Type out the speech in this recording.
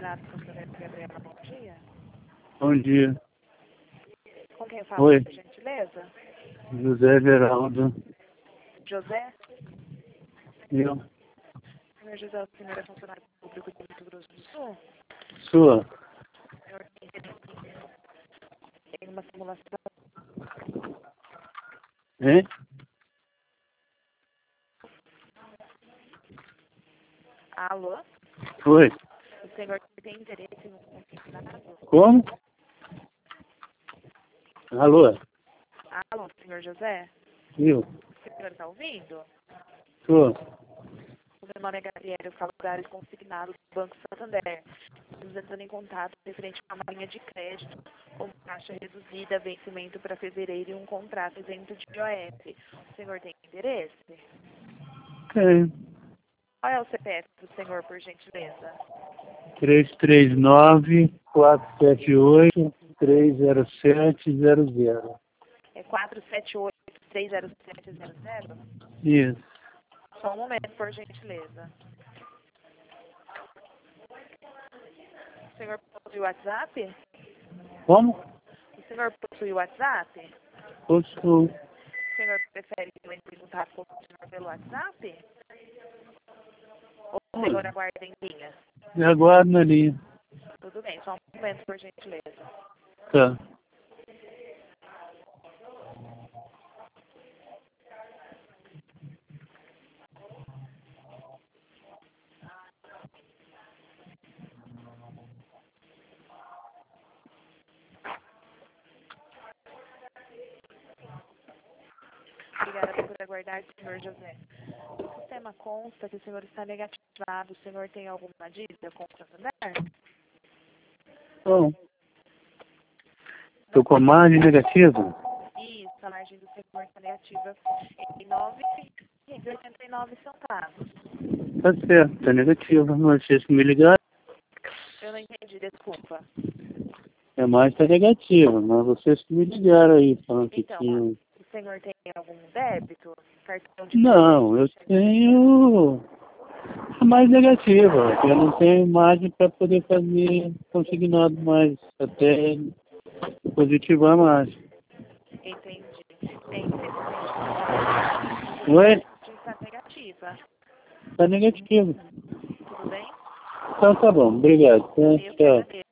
Renato Cantoneiro Gabriela, bom dia. Bom dia. Com quem fala, Oi. por gentileza? José Geraldo. José? Eu. Senhor José, o senhor é funcionário público de Mato Grosso do Sul? Sua. O senhor tem interesse em uma simulação? Hein? Alô? Oi. O senhor tem interesse em um consignado? Como? Alô? Alô, senhor José? Eu. O senhor está ouvindo? Sua. O meu nome é Gabriela, eu falo da área de consignado do Banco Santander. Estamos entrando em contato referente a uma linha de crédito com taxa reduzida, vencimento para fevereiro e um contrato isento de IOF. O senhor tem interesse? Tem. Qual é o CPF do senhor, por gentileza? 339-478-30700. É 478-30700? Isso. Só um momento, por gentileza. O senhor possui WhatsApp? Como? O senhor possui WhatsApp? Postou. O senhor prefere que eu entre em contato com o senhor pelo WhatsApp? Ou o senhor aguarda em linha? Me aguardo na linha. Tudo bem, só um momento, por gentileza. Tá. Obrigada por aguardar, senhor José. O sistema consta que o senhor está negativado. O senhor tem alguma dívida com o Santander? Bom. Tô com a margem negativa? Isso, a margem do senhor está negativa em R$ 9,89. Tá certo, tá negativa. Mas vocês que me ligaram, Eu não entendi, desculpa. a margem tá negativa. Mas vocês que me ligaram aí, falando que Então, tinha... o senhor tem algum débito? Cartão de Não, eu tenho a mais negativa. Eu não tenho margem para poder fazer consignado mais, até positivar mais. Entendi. É, infelizmente, a Oi? margem está negativa. Tá negativo. Tudo bem? Então tá bom, obrigado. Eu que Tchau. agradeço.